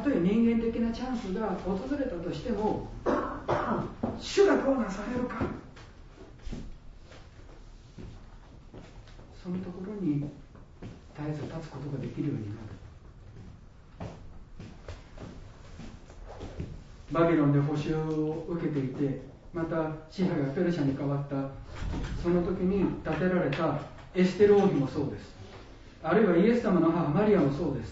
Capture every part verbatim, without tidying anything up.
とえ人間的なチャンスが訪れたとしても、主がどうなされるか、そのところに絶えず立つことができるようになる。バビロンで補修を受けていて、また支配がペルシャに変わったその時に建てられたエステル王妃もそうです。あるいはイエス様の母マリアもそうです。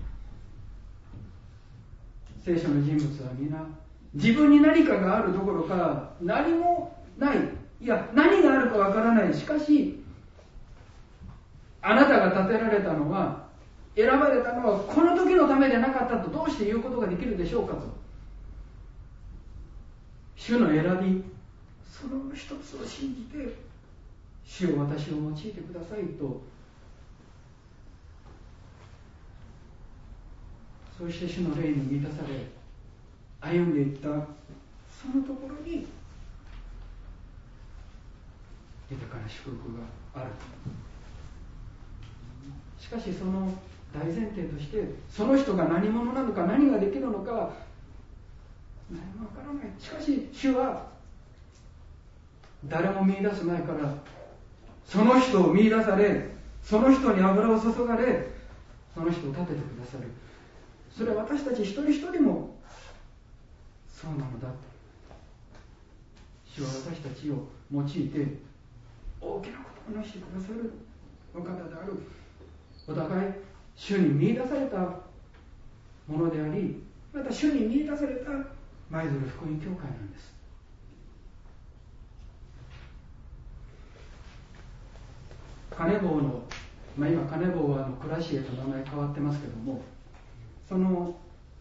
聖書の人物は皆自分に何かがあるどころか何もない、いや何があるかわからない、しかしあなたが建てられたのは、選ばれたのはこの時のためでなかったとどうして言うことができるでしょうかと、主の選び、その一つを信じて、主を私を用いてくださいと、そして主の霊に満たされ歩んでいったそのところに豊かな祝福がある。しかしその大前提として、その人が何者なのか何ができるのか何もわからない。しかし主は誰も見出す前からその人を見出され、その人に油を注がれ、その人を立ててくださる。それは私たち一人一人もそうなのだと。主は私たちを用いて大きなことをなしてくださるお方である。お互い主に見出されたものであり、また主に見出された舞鶴福音教会なんです。カネボウの、まあ、今カネボウはあのクラシエと名前変わってますけども、その、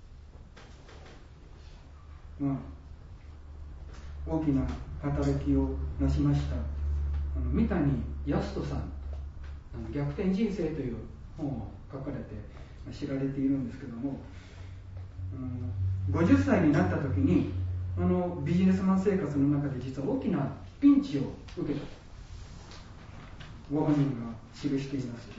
まあ、大きな働きをなしましたあの三谷康人さん、あの逆転人生という本を書かれて知られているんですけども、うん、ごじゅっさいになった時にあのビジネスマン生活の中で実は大きなピンチを受けたご本人が記しています。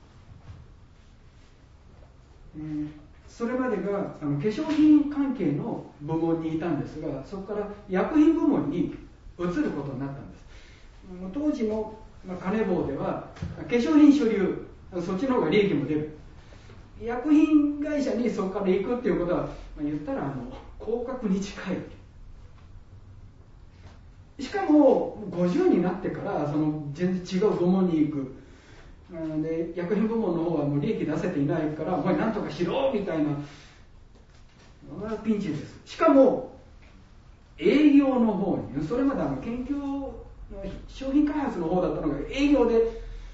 えー、それまでがあの化粧品関係の部門にいたんですが、そこから薬品部門に移ることになったんです。当時の、まあ、カネボウでは化粧品所有、そっちの方が利益も出る。薬品会社にそこから行くっていうことは、まあ、言ったらあの降格に近い。しかもごじゅうになってからその全然違う部門に行く。で薬品部門の方はもう利益出せていないから、お前何とかしろみたいなピンチです。しかも営業の方に、それまであの研究の商品開発の方だったのが営業で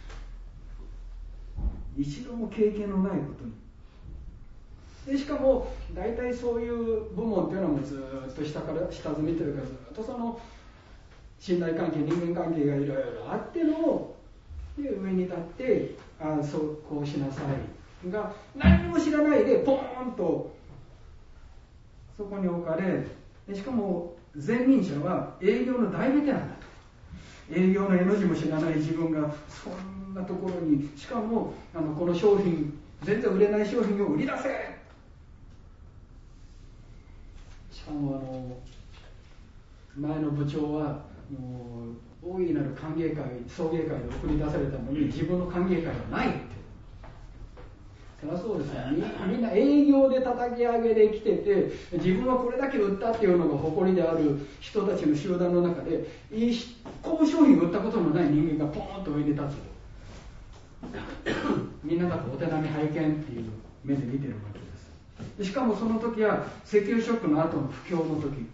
一度も経験のないことに。でしかも大体そういう部門っていうのはもうずっと下から下積みというか、ずっとその信頼関係、人間関係がいろいろあってので上に立ってああそうこうしなさいが何も知らないでポーンとそこに置かれ、でしかも前任者は営業の大ベテランだと。営業の絵の字も知らない自分がそんなところに、しかもあのこの商品全然売れない商品を売り出せ、しかもあの前の部長はもう大いなる歓迎会、送迎会で送り出されたのに自分の歓迎会はないって。そりゃそうですよね。みんな営業で叩き上げで来てて、自分はこれだけ売ったっていうのが誇りである人たちの集団の中で、一個商品売ったことのない人間がポーンと上に立つ。みんながお手並み拝見っていう目で見てるわけです。しかもその時は石油ショックの後の不況の時、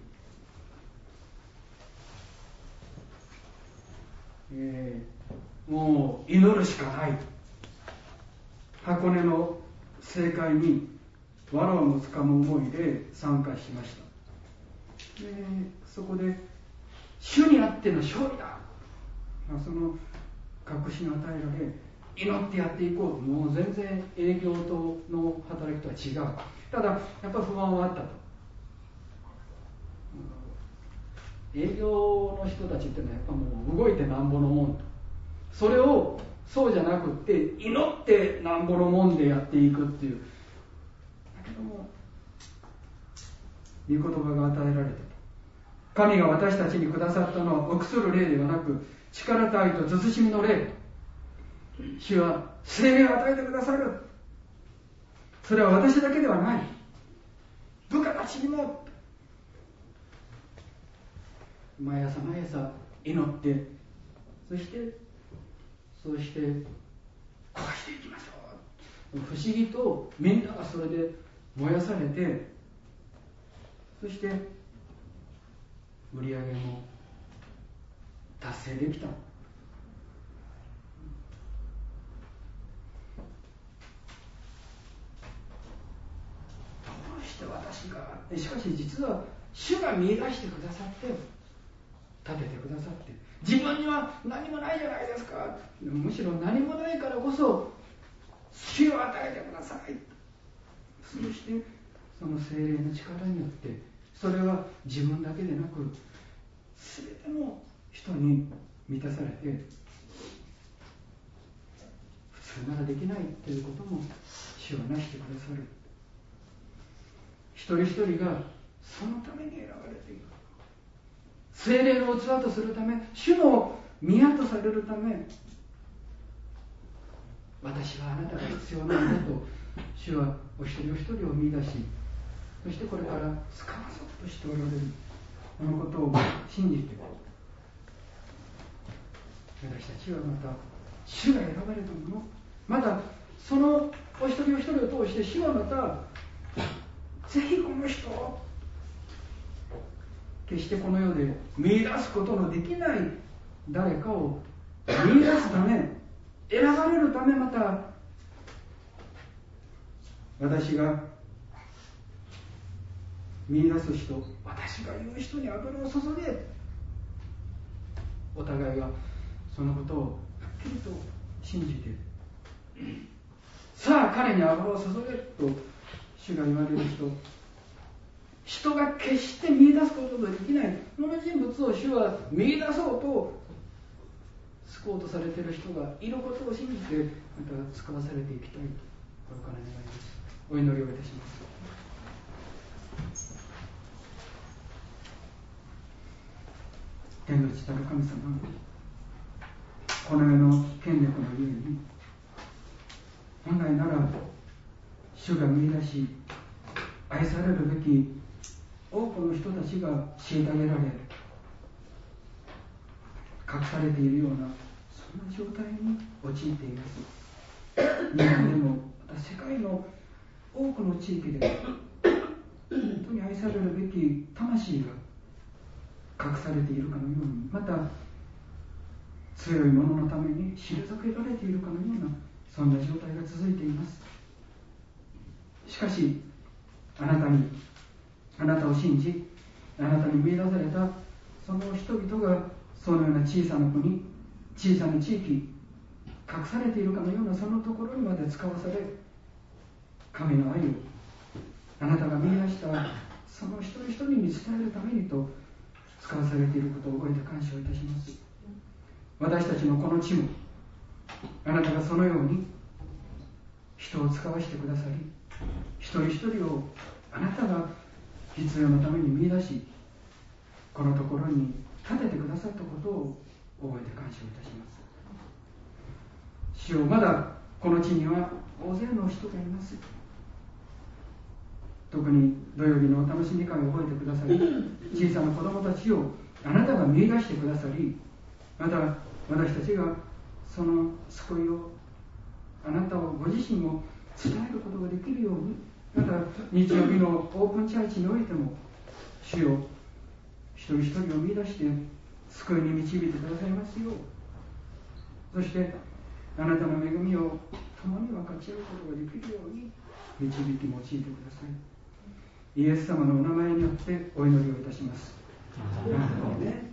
えー、もう祈るしかない。箱根の盛会に藁をもつかむ思いで参加しました。でそこで主にあっての勝利だ、その確信を与えられ、祈ってやっていこうと。もう全然営業との働きとは違う。ただやっぱり不安はあったと。営業の人たちっていうのはやっぱもう動いてなんぼのもんと。それをそうじゃなくって祈ってなんぼのもんでやっていくっていう。だけども御言葉が与えられたと。神が私たちにくださったのは臆する霊ではなく、力と愛と慎みの霊。主は聖霊を与えてくださる。それは私だけではない、部下たちにも。毎朝毎朝祈って、そしてそうしてこうしていきましょう。不思議とみんながそれで燃やされて、そして売り上げも達成できた。どうして私が。しかし実は主が見出してくださって、立ててくださって、自分には何もないじゃないですか。むしろ何もないからこそ主を与えてください。そしてその聖霊の力によって、それは自分だけでなく全ての人に満たされて、普通ならできないということも主はなしてくださる。一人一人がそのために選ばれている。聖霊の器とするため、主の宮とされるため、私はあなたが必要なんだと主はお一人お一人を見出し、そしてこれから使わそうとしておられる、このことを信じて、私たちはまた主が選ばれたもの、またそのお一人お一人を通して主はまたぜひこの人を決してこの世で見出すことのできない誰かを見出すため、選ばれるため、また私が見出す人、私が言う人に油を注げ、お互いがそのことをはっきりと信じて、さあ彼に油を注げと主が言われる人、人が決して見出すことのできないこの人物を主は見出そうと救おうとされている人がいることを信じて、また使わされていきたいと心から願います。お祈りをいたします。天の父なる神様、この世の権力のゆえに、本来なら主が見出し愛されるべき多くの人たちが虐げられ、隠されているような、そんな状態に陥っています。日本でもまた世界の多くの地域で本当に愛されるべき魂が隠されているかのように、また強い者のために退けられているかのような、そんな状態が続いています。しかしあなたにあなたを信じ、あなたに見出されたその人々がそのような小さな国、小さな地域、隠されているかのようなそのところにまで使わされ、神の愛をあなたが見出したその一人一人に伝えるためにと使わされていることを覚えて感謝をいたします。私たちのこの地もあなたがそのように人を使わせてくださり、一人一人をあなたが必要のために見出し、このところに立ててくださったことを覚えて感謝をいたします。主よ、まだこの地には大勢の人がいます。特に土曜日のお楽しみ会を覚えてくださり、小さな子供たちをあなたが見出してくださり、また私たちがその救いを、あなたをご自身を伝えることができるように、また日曜日のオープンチャーチにおいても主よ、一人一人を見出して救いに導いてくださいますよう、そしてあなたの恵みを共に分かち合うことができるように導き用いてください。イエス様のお名前によってお祈りをいたします。アーメン。